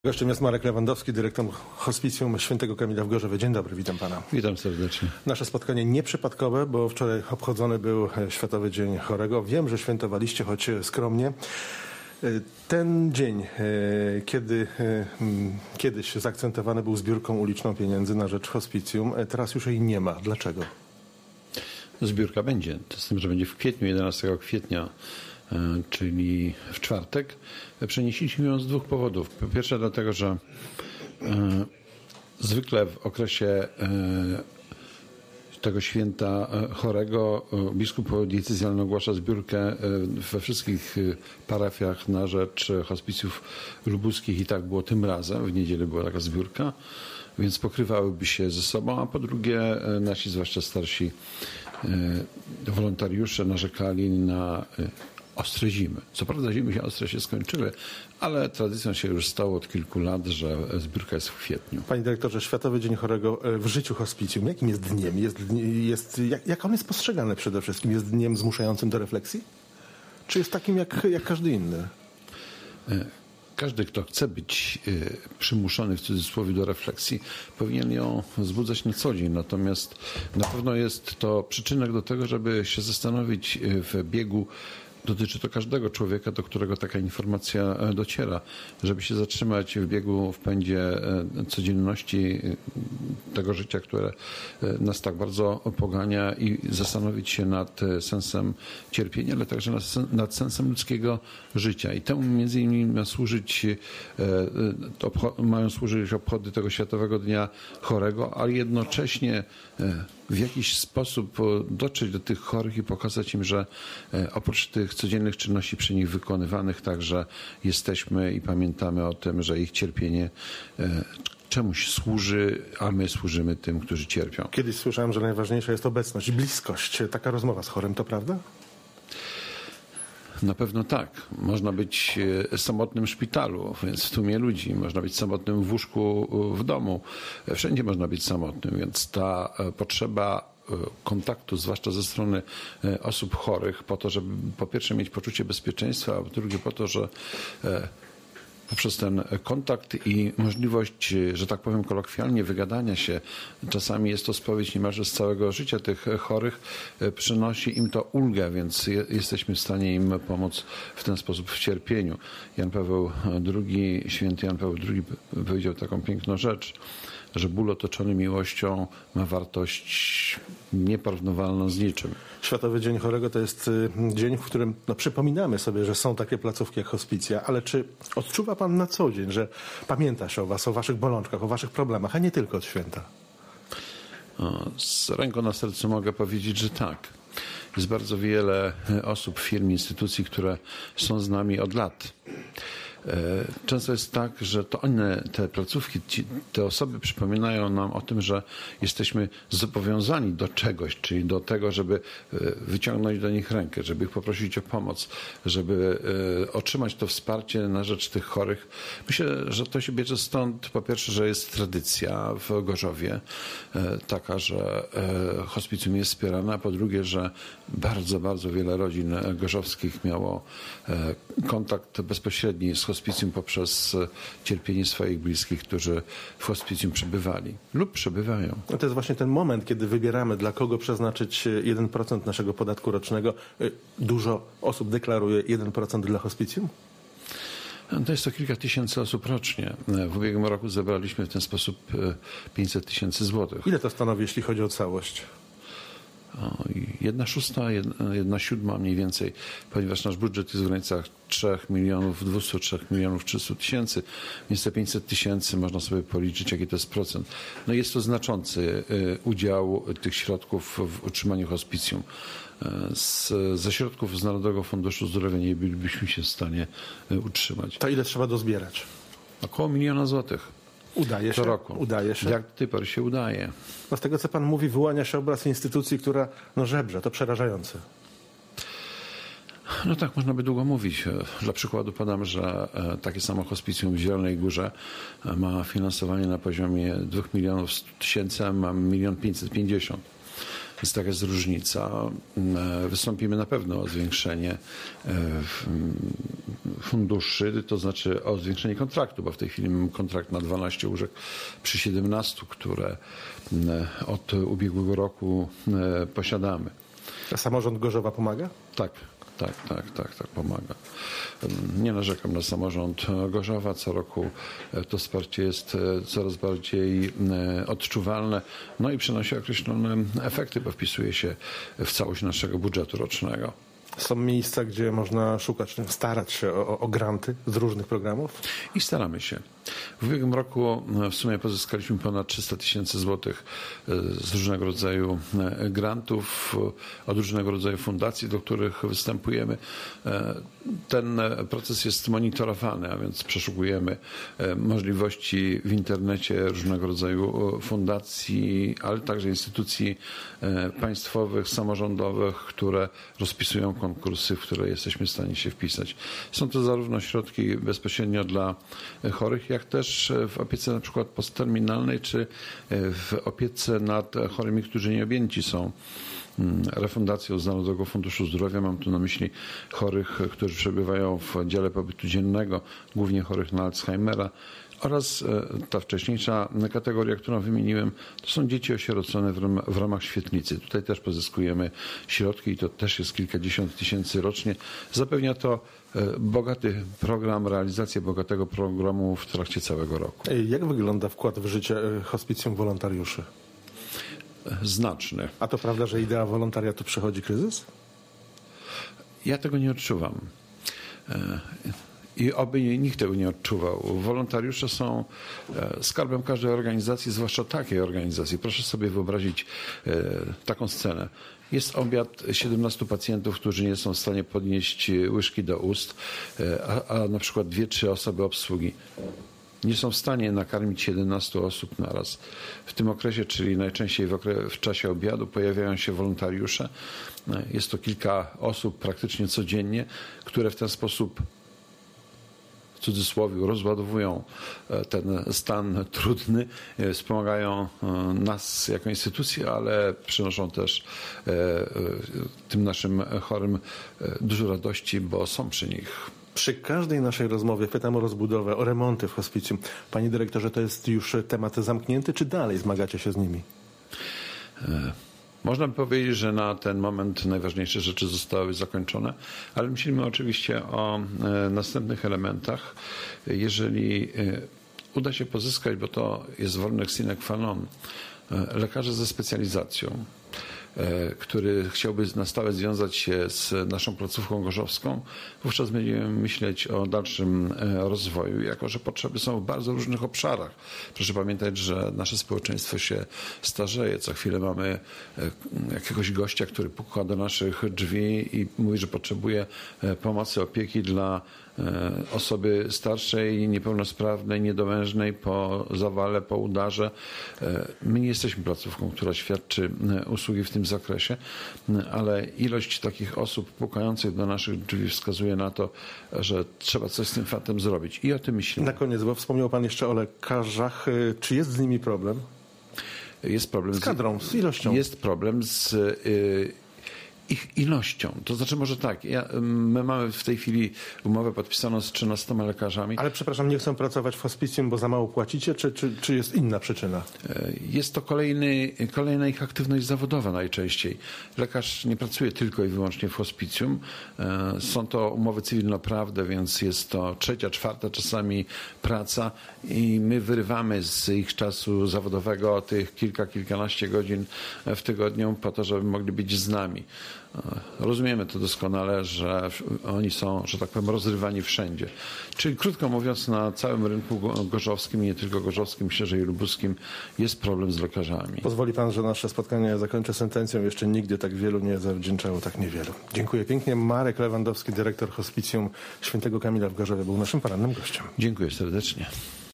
Gościem jest Marek Lewandowski, dyrektor Hospicjum Świętego Kamila w Gorzowie. Dzień dobry, witam pana. Witam serdecznie. Nasze spotkanie nieprzypadkowe, bo wczoraj obchodzony był Światowy Dzień Chorego. Wiem, że świętowaliście, choć skromnie. Ten dzień, kiedy kiedyś zaakcentowany był zbiórką uliczną pieniędzy na rzecz hospicjum, teraz już jej nie ma. Dlaczego? Zbiórka będzie, z tym, że będzie w kwietniu, 11 kwietnia, czyli w czwartek. Przenieśliśmy ją z dwóch powodów. Po pierwsze dlatego, że zwykle w okresie tego święta chorego biskup diecezjalny ogłasza zbiórkę we wszystkich parafiach na rzecz hospicjów lubuskich i tak było tym razem. W niedzielę była taka zbiórka, więc pokrywałyby się ze sobą, a po drugie nasi, zwłaszcza starsi wolontariusze narzekali na ostre zimy. Co prawda zimy się ostre się skończyły, ale tradycją się już stało od kilku lat, że zbiórka jest w kwietniu. Panie dyrektorze, Światowy Dzień Chorego w życiu hospicjum, jakim jest dniem? Jak on jest postrzegany przede wszystkim? Jest dniem zmuszającym do refleksji? Czy jest takim jak każdy inny? Każdy, kto chce być przymuszony w cudzysłowie do refleksji, powinien ją wzbudzać na co dzień. Natomiast na pewno jest to przyczynek do tego, żeby się zastanowić w biegu. Dotyczy to każdego człowieka, do którego taka informacja dociera, żeby się zatrzymać w biegu, w pędzie codzienności tego życia, które nas tak bardzo pogania i zastanowić się nad sensem cierpienia, ale także nad sensem ludzkiego życia. I temu między innymi mają służyć obchody tego Światowego Dnia Chorego, ale jednocześnie w jakiś sposób dotrzeć do tych chorych i pokazać im, że oprócz tych codziennych czynności przy nich wykonywanych także jesteśmy i pamiętamy o tym, że ich cierpienie czemuś służy, a my służymy tym, którzy cierpią. Kiedyś słyszałem, że najważniejsza jest obecność, bliskość. Taka rozmowa z chorym, to prawda? Na pewno tak. Można być samotnym w szpitalu, więc w tłumie ludzi. Można być samotnym w łóżku w domu. Wszędzie można być samotnym, więc ta potrzeba kontaktu, zwłaszcza ze strony osób chorych, po to, żeby po pierwsze mieć poczucie bezpieczeństwa, a po drugie po to, że poprzez ten kontakt i możliwość, że tak powiem kolokwialnie, wygadania się, czasami jest to spowiedź niemalże z całego życia tych chorych, przynosi im to ulgę, więc jesteśmy w stanie im pomóc w ten sposób w cierpieniu. Święty Jan Paweł II powiedział taką piękną rzecz, że ból otoczony miłością ma wartość nieporównywalną z niczym. Światowy Dzień Chorego to jest dzień, w którym przypominamy sobie, że są takie placówki jak hospicja, ale czy odczuwa pan na co dzień, że pamięta się o was, o waszych bolączkach, o waszych problemach, a nie tylko od święta? Z ręką na sercu mogę powiedzieć, że tak. Jest bardzo wiele osób, firm, instytucji, które są z nami od lat. Często jest tak, że to one, te placówki, te osoby przypominają nam o tym, że jesteśmy zobowiązani do czegoś, czyli do tego, żeby wyciągnąć do nich rękę, żeby ich poprosić o pomoc, żeby otrzymać to wsparcie na rzecz tych chorych. Myślę, że to się bierze stąd, po pierwsze, że jest tradycja w Gorzowie taka, że hospicjum jest wspierane, a po drugie, że bardzo, bardzo wiele rodzin gorzowskich miało kontakt bezpośredni z hospicjum poprzez cierpienie swoich bliskich, którzy w hospicjum przebywali lub przebywają. No to jest właśnie ten moment, kiedy wybieramy, dla kogo przeznaczyć 1% naszego podatku rocznego. Dużo osób deklaruje 1% dla hospicjum? To jest to kilka tysięcy osób rocznie. W ubiegłym roku zebraliśmy w ten sposób 500 000 złotych. Ile to stanowi, jeśli chodzi o całość? 1/6 mniej więcej, ponieważ nasz budżet jest w granicach 3 300 000, więc te 500 000 można sobie policzyć, jaki to jest procent. No jest to znaczący udział tych środków w utrzymaniu hospicjum. Ze środków z Narodowego Funduszu Zdrowia nie bylibyśmy się w stanie utrzymać. To ile trzeba dozbierać? Około 1 000 000 złotych. Udaje się? Roku. Udaje się? Jak do tej pory się udaje. No z tego, co pan mówi, wyłania się obraz instytucji, która żebrze. To przerażające. No tak, można by długo mówić. Dla przykładu podam, że takie samo hospicjum w Zielonej Górze ma finansowanie na poziomie 2 100 000, a mam 1 550 000. Więc taka jest różnica. Wystąpimy na pewno o zwiększenie funduszy, to znaczy o zwiększenie kontraktu, bo w tej chwili mamy kontrakt na 12 łóżek przy 17, które od ubiegłego roku posiadamy. A samorząd Gorzowa pomaga? Tak, pomaga. Nie narzekam na samorząd Gorzowa. Co roku to wsparcie jest coraz bardziej odczuwalne, no i przynosi określone efekty, bo wpisuje się w całość naszego budżetu rocznego. Są miejsca, gdzie można szukać, starać się o granty z różnych programów? I staramy się. W ubiegłym roku w sumie pozyskaliśmy ponad 300 000 złotych z różnego rodzaju grantów, od różnego rodzaju fundacji, do których występujemy. Ten proces jest monitorowany, a więc przeszukujemy możliwości w internecie różnego rodzaju fundacji, ale także instytucji państwowych, samorządowych, które rozpisują konkursy, w które jesteśmy w stanie się wpisać. Są to zarówno środki bezpośrednio dla chorych, jak też w opiece na przykład postterminalnej, czy w opiece nad chorymi, którzy nie objęci są refundacją z Narodowego Funduszu Zdrowia. Mam tu na myśli chorych, którzy przebywają w dziale pobytu dziennego, głównie chorych na Alzheimera, oraz ta wcześniejsza kategoria, którą wymieniłem, to są dzieci osierocone w ramach świetlicy. Tutaj też pozyskujemy środki i to też jest kilkadziesiąt tysięcy rocznie. Zapewnia to bogaty program, realizację bogatego programu w trakcie całego roku. Jak wygląda wkład w życie hospicjum wolontariuszy? Znaczny. A to prawda, że idea wolontariatu przechodzi kryzys? Ja tego nie odczuwam. I oby nikt tego nie odczuwał. Wolontariusze są skarbem każdej organizacji, zwłaszcza takiej organizacji. Proszę sobie wyobrazić taką scenę. Jest obiad 17 pacjentów, którzy nie są w stanie podnieść łyżki do ust, a na przykład 2-3 osoby obsługi nie są w stanie nakarmić 11 osób naraz. W tym okresie, czyli najczęściej w czasie obiadu, pojawiają się wolontariusze. Jest to kilka osób praktycznie codziennie, które w ten sposób, w cudzysłowie, rozładowują ten stan trudny, wspomagają nas jako instytucję, ale przynoszą też tym naszym chorym dużo radości, bo są przy nich. Przy każdej naszej rozmowie pytam o rozbudowę, o remonty w hospicjum. Panie dyrektorze, to jest już temat zamknięty, czy dalej zmagacie się z nimi? Można by powiedzieć, że na ten moment najważniejsze rzeczy zostały zakończone, ale myślimy oczywiście o następnych elementach. Jeżeli uda się pozyskać, bo to jest warunek sine qua non, lekarza ze specjalizacją, który chciałby na stałe związać się z naszą placówką gorzowską, wówczas będziemy myśleć o dalszym rozwoju, jako że potrzeby są w bardzo różnych obszarach. Proszę pamiętać, że nasze społeczeństwo się starzeje. Co chwilę mamy jakiegoś gościa, który puka do naszych drzwi i mówi, że potrzebuje pomocy, opieki dla osoby starszej, niepełnosprawnej, niedomężnej, po zawale, po udarze. My nie jesteśmy placówką, która świadczy usługi w tym zakresie, ale ilość takich osób pukających do naszych drzwi wskazuje na to, że trzeba coś z tym faktem zrobić. I o tym myślimy. Na koniec, bo wspomniał Pan jeszcze o lekarzach. Czy jest z nimi problem? Jest problem z kadrą, z ilością. Jest problem z ich ilością. To znaczy może tak, my mamy w tej chwili umowę podpisaną z 13 lekarzami. Ale przepraszam, nie chcą pracować w hospicjum, bo za mało płacicie, czy jest inna przyczyna? Jest to kolejna ich aktywność zawodowa najczęściej. Lekarz nie pracuje tylko i wyłącznie w hospicjum. Są to umowy cywilnoprawne, więc jest to 3., 4. czasami praca i my wyrywamy z ich czasu zawodowego tych kilkanaście godzin w tygodniu po to, żeby mogli być z nami. Rozumiemy to doskonale, że oni są, że tak powiem, rozrywani wszędzie. Czyli krótko mówiąc, na całym rynku gorzowskim, nie tylko gorzowskim, myślę, że i lubuskim, jest problem z lekarzami. Pozwoli Pan, że nasze spotkanie zakończę sentencją. Jeszcze nigdy tak wielu nie zawdzięczało tak niewielu. Dziękuję pięknie. Marek Lewandowski, dyrektor Hospicjum Świętego Kamila w Gorzowie, był naszym porannym gościem. Dziękuję serdecznie.